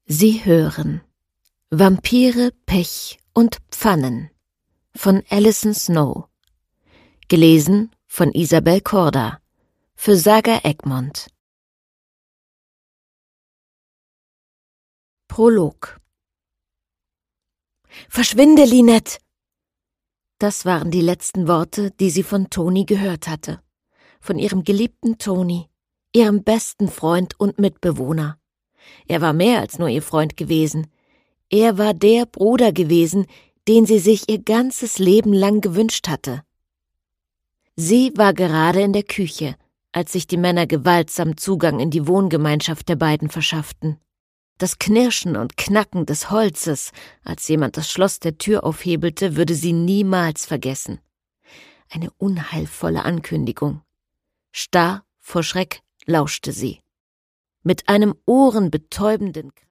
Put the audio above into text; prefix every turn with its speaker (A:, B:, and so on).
A: Sie hören Vampire, Pech und Pfannen von Alison Snow. Gelesen von Isabel Korda für Saga Egmont. Prolog. »Verschwinde, Lynette!« Das waren die letzten Worte, die sie von Toni gehört hatte. Von ihrem geliebten Toni, ihrem besten Freund und Mitbewohner. Er war mehr als nur ihr Freund gewesen. Er war der Bruder gewesen, den sie sich ihr ganzes Leben lang gewünscht hatte. Sie war gerade in der Küche, als sich die Männer gewaltsam Zugang in die Wohngemeinschaft der beiden verschafften. Das Knirschen und Knacken des Holzes, als jemand das Schloss der Tür aufhebelte, würde sie niemals vergessen. Eine unheilvolle Ankündigung. Starr vor Schreck lauschte sie. Mit einem ohrenbetäubenden